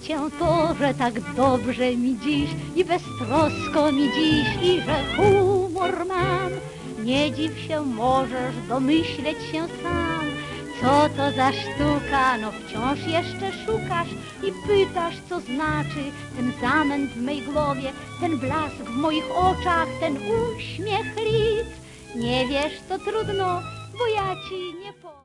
cię to, że tak dobrze mi dziś i beztrosko mi dziś i że humor mam. Nie dziw się, możesz domyśleć się sam, co to za sztuka, no wciąż jeszcze szukasz i pytasz, co znaczy ten zamęt w mej głowie, ten blask w moich oczach, ten uśmiech lic. Nie wiesz, to trudno, bo ja ci nie powiem.